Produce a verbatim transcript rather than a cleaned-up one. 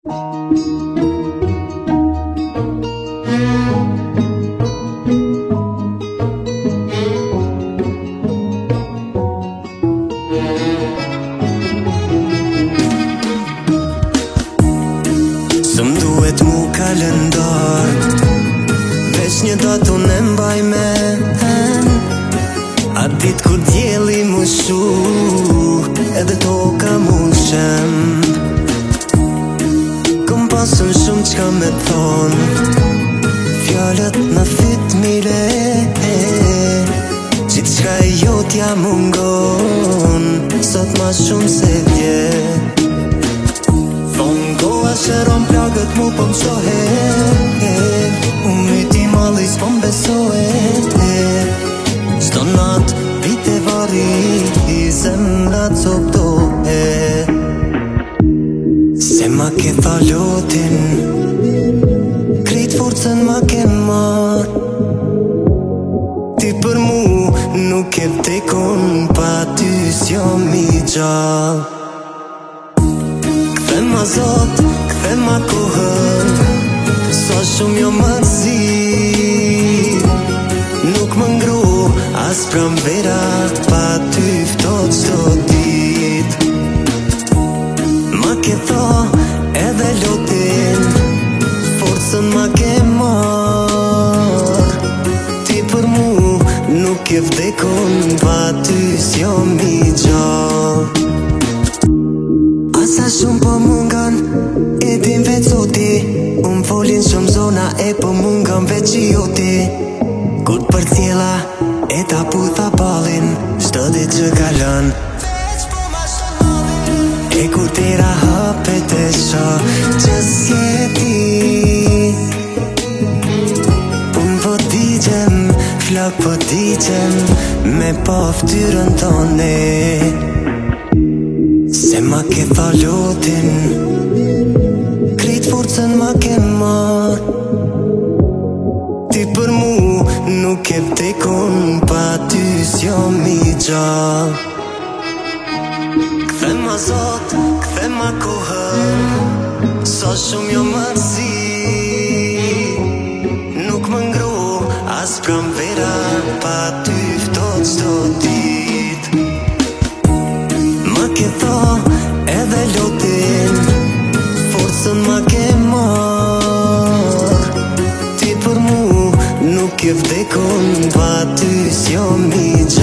Së m'duhet mu kalendar, veç një datë unë e mbaj men, atë ditë kur djeli mu shu, edhe toka mu shem. Kom pasën shumë qka me thon, fjallet në fyt mire, qitë qka e jotja mungon, sot ma shumë se dje. Koha shëron plagët mu po m'shohe, unë myti mali s'po m'besohe. Qdo nat vite vari i zemra coptohe, se ma ke falotin, krejt forcën ma ke mar. Ti për mu nuk e vdekun, pa ty s'jom i gjall. Kthe ma zot, kthe ma kohën, sa shumë jo mërzi. Nuk më ngru as pram vera, pa ty ftot qdo dit. Ma ke tha edhe lotin, forcën ma ke mar. Ti për mu nuk e vdekun, pa ty s'jom i gjall. Asa shumë po mungan, e din veç zoti, unë folin shumë zona, e po mungan veç i joti. Kur për cjela, e ta putha balin, shto dit që kalon, e kur tira hapet e sho, që s'jeti. Unë po digjem, flak po digjem, me pa ftyrën tone, se ma ke falotin, krejt forcën ma ke mar. Ti për mu nuk e vdekun, pa ty s'jom i gjall. Kthe ma zot, kthe ma kohën, sa shumë jo mërzi. Nuk më ngru as pram vera, pa ty ftot qdo dit. Ma ke tha edhe lotin, forcën ma ke mar. Ti për mu nuk e vdekun, pa ty s'jom i gjall.